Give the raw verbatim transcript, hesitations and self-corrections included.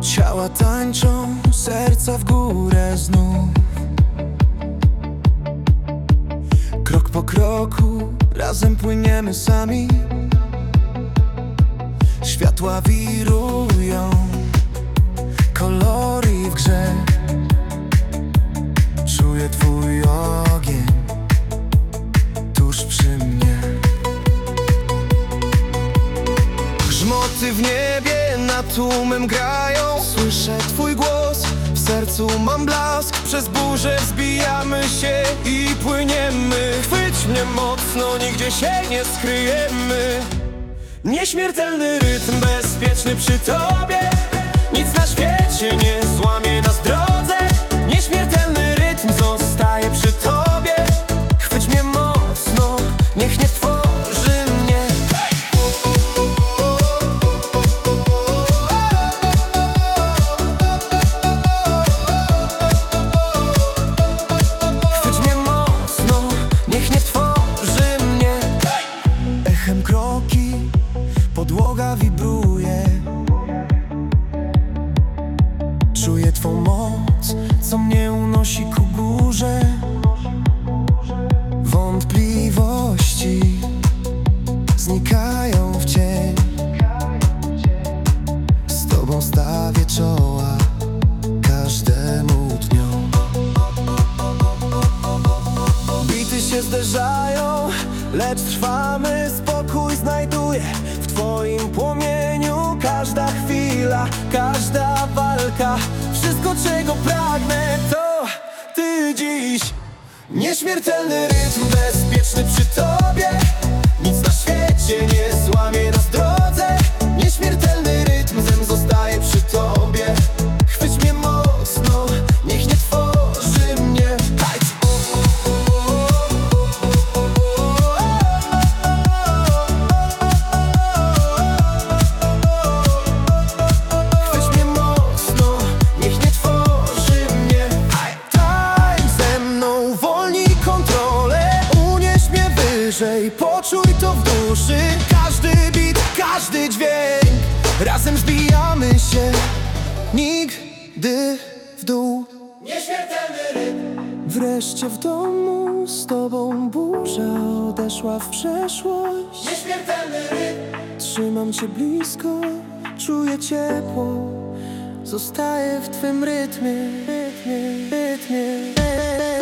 Ciała tańczą, serca w górę znów. Krok po kroku, razem płyniemy sami. Światła wirują, kolory w grze. Czuję twój ogień tuż przy mnie. Grzmoty w niebie nad tłumem grają. Słyszę twój głos, w sercu mam blask. Przez burzę wzbijamy się i płyniemy. Chwyć mnie mocno, nigdzie się nie skryjemy. Nieśmiertelny rytm, bezpieczny przy tobie. Nic na świecie nie złamie nas w drodze. Nieśmiertelny rytm zostaje przy tobie. Chwyć mnie mocno, niech nie tworzy mnie. Chwyć mnie mocno, niech nie tworzy mnie. Echem kroki, podłoga wibruje. Czuję twą moc, co mnie unosi ku górze. Wątpliwości znikają w cień. Z tobą stawię czoła każdemu dniu. Bity się zderzają, lecz trwamy. Spokój znajduję w twoim płomieniu. Każda chwila, każda walka, wszystko czego pragnę to ty dziś. Nieśmiertelny rytm, bezpieczny przy tobie. Nic na świecie nie złamie nas w drodze. Nieśmiertelny rytm, zen zostaje przy tobie. Chwyć mnie mocno, niech nie tworzy mnie. Hajc! Chwyć mnie mocno, niech nie tworzy mnie. Tańcz ze mną, uwolnij kontrolę. Unieś mnie wyżej, poczuj to w duszy. Każdy bit, każdy dźwięk. Razem zbijamy się, nigdy w dół. Nieśmiertelny rytm. Wreszcie w domu z tobą burza odeszła w przeszłość. Nieśmiertelny rytm. Trzymam cię blisko, czuję ciepło. Zostaję w twym rytmie, rytmie, rytmie.